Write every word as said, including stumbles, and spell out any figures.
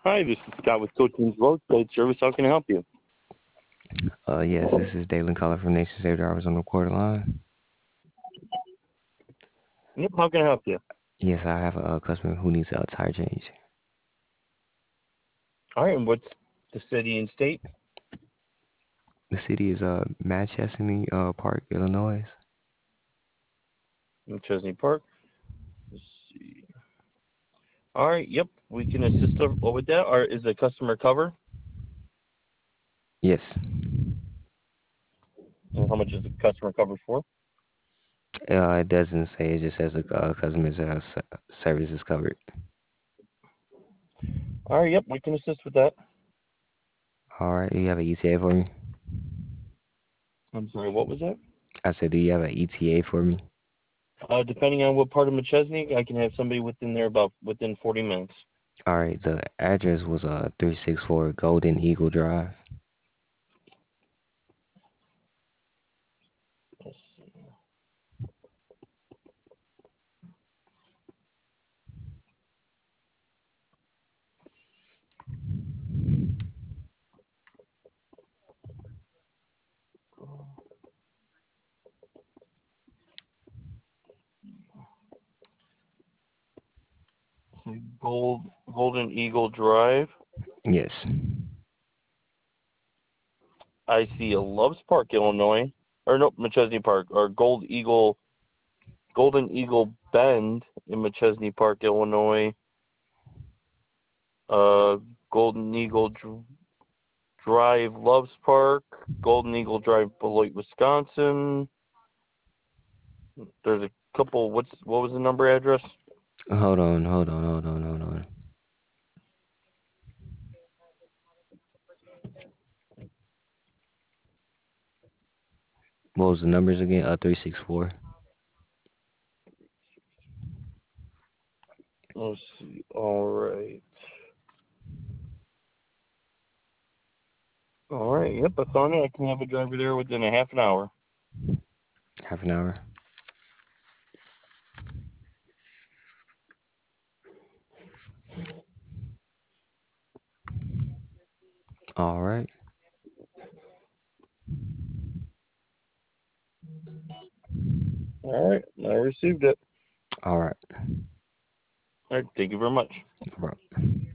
Hi, this is Scott with Coaching's Roadside Service. How can I help you? Uh, yes, this is Dalen calling from Nation Save Drivers on the quarter line. Yep, how can I help you? Yes, I have a, uh customer who needs a tire change. All right, and what's the city and state? The city is uh Manchester, uh Park, Illinois. In Chesney Park. Let's see. All right, yep, we can assist her with that. Or is the customer cover? Yes, And how much is the customer covered for? uh, it doesn't say. It just says the uh, customer's uh, s- service is covered. All right, yep, we can assist with that. All right, do you have an E T A for me? I'm sorry, what was that? I said, do you have an E T A for me? Uh, depending on what part of McChesney, I can have somebody within there about within forty minutes. All right, the address was uh three six four Golden Eagle Drive. Let's see. Gold Golden Eagle Drive. Yes. I see a Loves Park, Illinois, or no, McChesney Park, or Gold Eagle Golden Eagle Bend in McChesney Park, Illinois. Uh, Golden Eagle Dr- Drive, Loves Park. Golden Eagle Drive, Beloit, Wisconsin. There's a couple. What's what was the number address? Hold on, hold on, hold on, hold on. What was the numbers again? Uh, three six four. Let's see. All right. All right. Yep, I found it. I can have a driver there within a half an hour. Half an hour. All right. All right. I received it. All right. All right. Thank you very much. No problem.